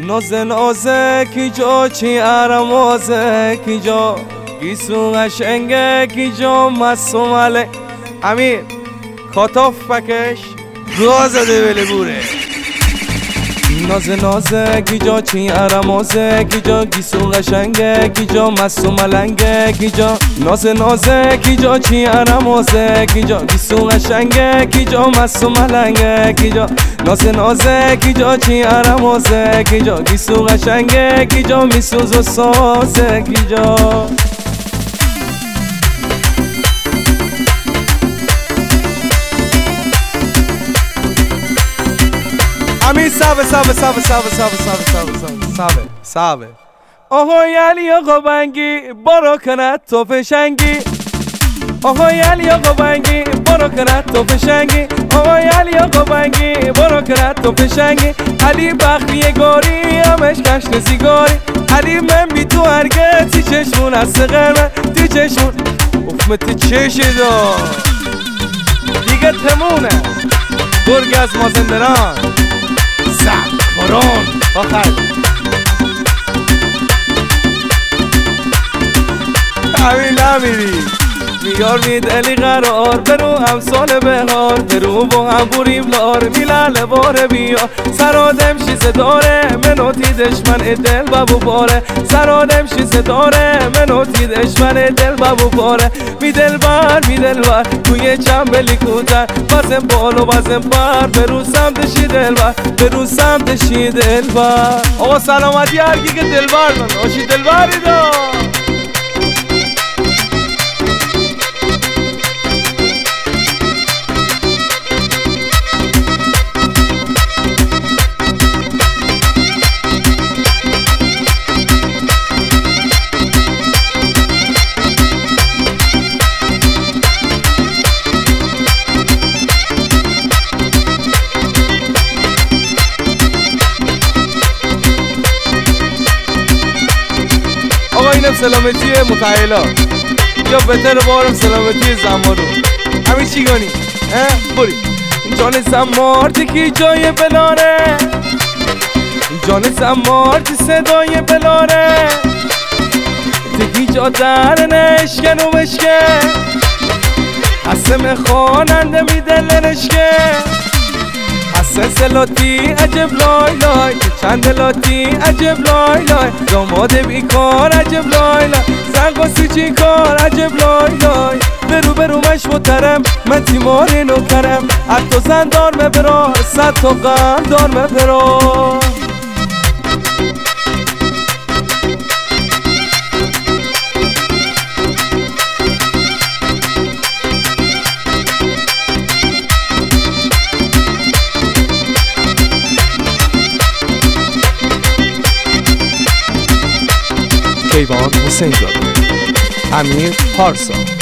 نازه کی جا چی ارمازه کی جا گیسو قشنگه کی جا مسومله امیر کاتاف بکش گاز ده بله بوره نازه کی جا چی ارمازه کی جا گیسو قشنگه کی جا مسوملنگه کی جا نازه کی جا چی ارمازه کی جا گیسو قشنگه کی جا مسوملنگه کی جا نازه کی جا چی ارمازه کی جا گیسو قشنگه کی جا میسوز و سازه کی جا امین سابه آهای علی آقا بنگی برو کند تو فشنگی آهای علی آقا بنگی برو کند تو فشنگی آهای علی آقا بنگی برو کند تو فشنگی علی بخری گاری همش کشت سیگاری علی من بی تو هرگه تی چشمون از قرمه تی چشمون افمتی چشی دا دیگه تمونه گرگ از مازندران سکران آخر همین نمیری میار میدلی قرار برو امسال بهار برو با هم بریم لار میلال باره بیار سرادم شیزه داره منو تیدش من دل بابو باره سرادم شیزه داره منو تیدش من دل بابو باره میدل بر توی چنبلی کوتر بازم بالو بازم بر برو سمتشی دل بر برو سمتشی دل بر آقا سلامتی هرگی که دل بر من آشی دل بری دا اینم سلامتی متعهلا یا بهتر بارم سلامتی زمارو همین چی گانی؟ بری جان زمارتی کی جای بلاره جان زمارتی صدای بلاره تکی جا در نشکن و بشکه حسم خواننده میدل نشکه حسن سلاتی عجب لای لای چند لاتی عجب لای لای داماد بیکار عجب لای لای زنگاسی چی کار عجب لای لای برو مش محترم من تیماری نکرم حتی زن دار مبرا صد تا غم دار مبرا کیوان حسین زاده امیر پارسا